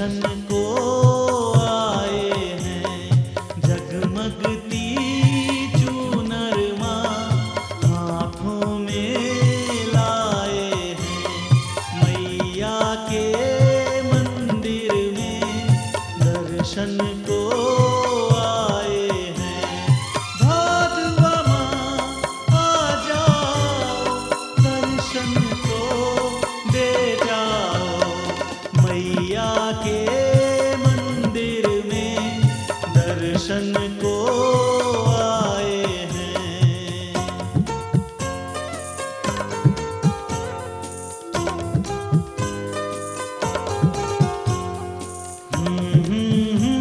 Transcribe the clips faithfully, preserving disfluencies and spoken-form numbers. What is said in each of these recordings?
दर्शन को आए हैं। जगमगती चूनर माँ हाथों में लाए हैं। मैया के मंदिर में दर्शन को आए हैं। भादवा माँ आ जाओ, दर्शन को दे जाओ। मैया के मंदिर में दर्शन को आए हैं। हम्म, हम्म,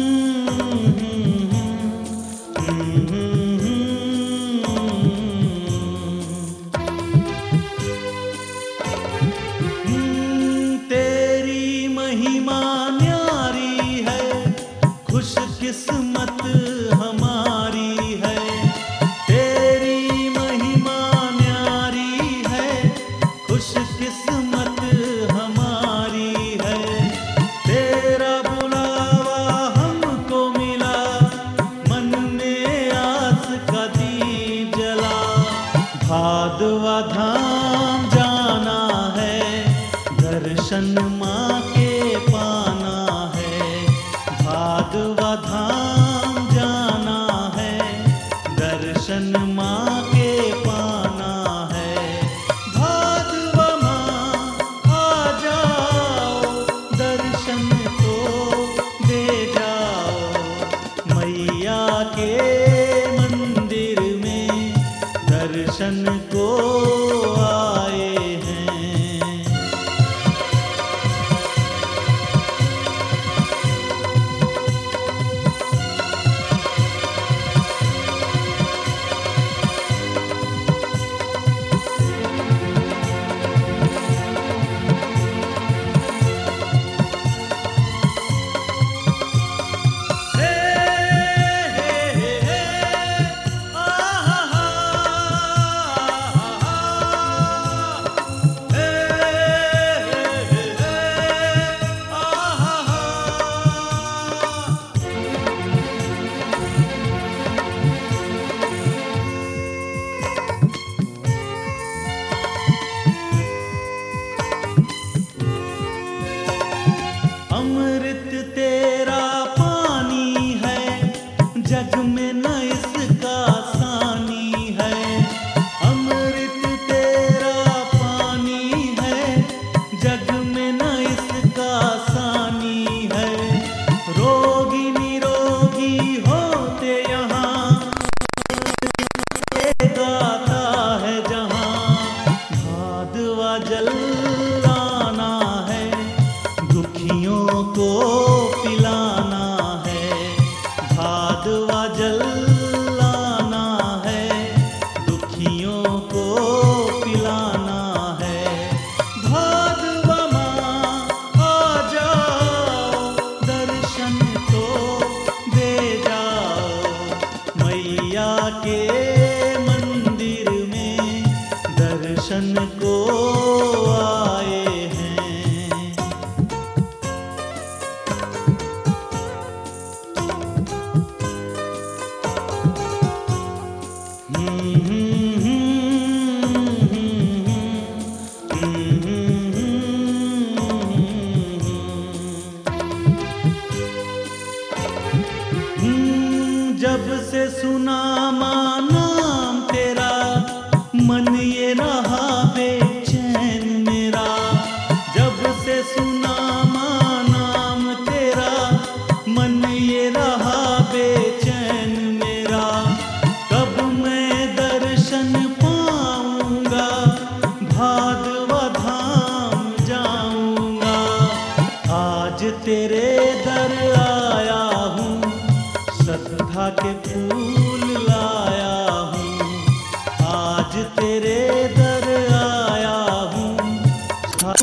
हम्म, हम्म, तेरी महिमा न्यारी है, खुशकिस्मत हमारी है। तेरी महिमा न्यारी है, खुशकिस्मत हमारी है। तेरा बुलावा हमको मिला, मन में आस का दीप जला। भादवा धाम जाना है, दर्शन माँ के पाना है। भादवा धाम जाना है, दर्शन माँ के पाना है। भादवा माँ आ जाओ, दर्शन को दे जाओ। मैया के मंदिर में दर्शन को आए हैं। अमृत तेरा पानी है, जग में न इसका सानी है। अमृत तेरा पानी है, जग में न इसका सानी है। रोगी निरोगी होते यहाँ, गाता है जहाँ। भादवा जल लाना है, दुखियों को पिलाना है। भादवा जल लाना है, दुखियों को पिलाना है। भादवा माँ आ जाओ, दर्शन को दे जाओ। मैया के मंदिर में दर्शन को आए हैं। जब से सुना माँ नाम तेरा, मन ये रहा बेचैन मेरा। जब से सुना माँ नाम तेरा, मन ये रहा बेचैन मेरा। कब मैं दर्शन पाऊंगा, भादवा धाम जाऊंगा। आज तेरे दर आया हूँ, श्रद्धा के फूल